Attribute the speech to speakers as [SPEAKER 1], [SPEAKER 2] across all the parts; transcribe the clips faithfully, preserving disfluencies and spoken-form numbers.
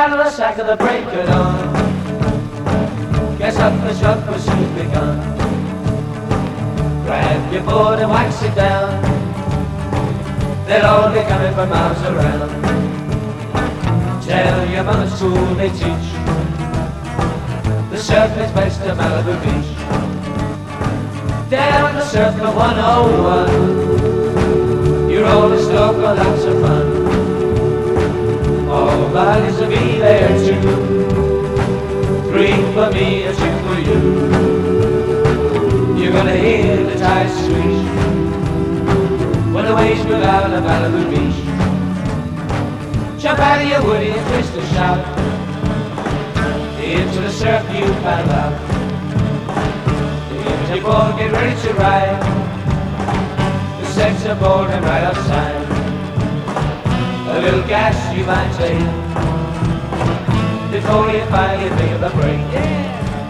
[SPEAKER 1] out of the sack of the break of dawn. Guess up the truck will soon be gone. Grab your board and wax it down. They'll all be coming from miles around. Tell your mother school they teach the surf is best to Malibu Beach. Down the circle one oh one, you roll the stroke, oh lots of fun. All bodies will be there too. Three for me and two for you. You're gonna hear the tides swish when the waves move out of Malibu Beach. Jump out of your woody and twist and shout into the surf you paddle out. If your board get ready to ride, the sex aboard and right outside. A little gas you might take before you finally think of the break. Yeah.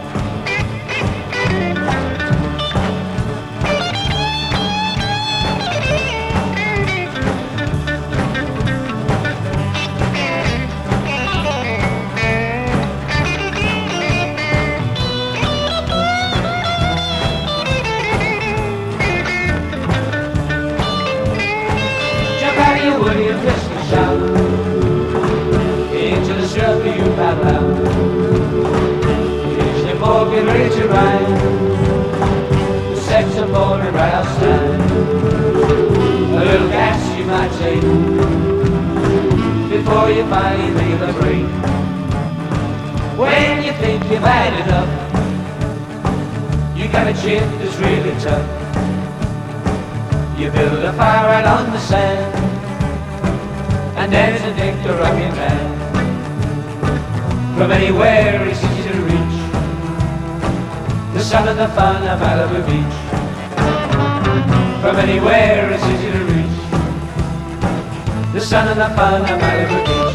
[SPEAKER 1] Jump out of your woody and twist and shout into the surf you paddle out. Is your boat get ready to ride? The sex aboard and right outside. A little gas you might take before you finally make the break. When you think you've had enough, you got a chip that's really tough. You build a fire right on the sand, and there's a dick to rockin' man. From anywhere it's easy to reach the sun and the fun of Malibu Beach. From anywhere it's easy to reach the sun and the fun of Malibu Beach.